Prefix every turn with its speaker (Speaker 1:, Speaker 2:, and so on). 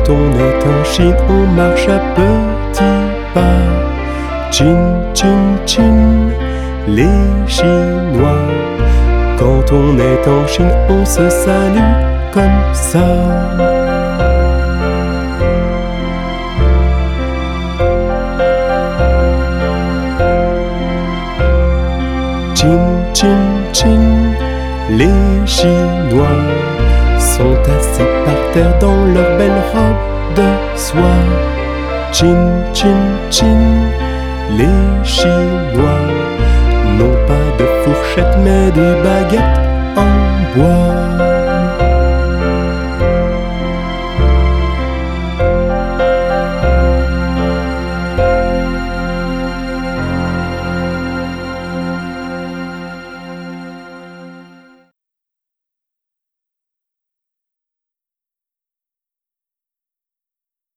Speaker 1: Quand on est en Chine, on marche à petits pas. Chin, chin, chin, les Chinois. Quand on est en Chine, on se salue comme ça. Chin, chin, chin, les Chinois sont assis par terre dans leur belle robe de soie. Chin, chin, chin, les Chinois n'ont pas de fourchette mais des baguettes en bois.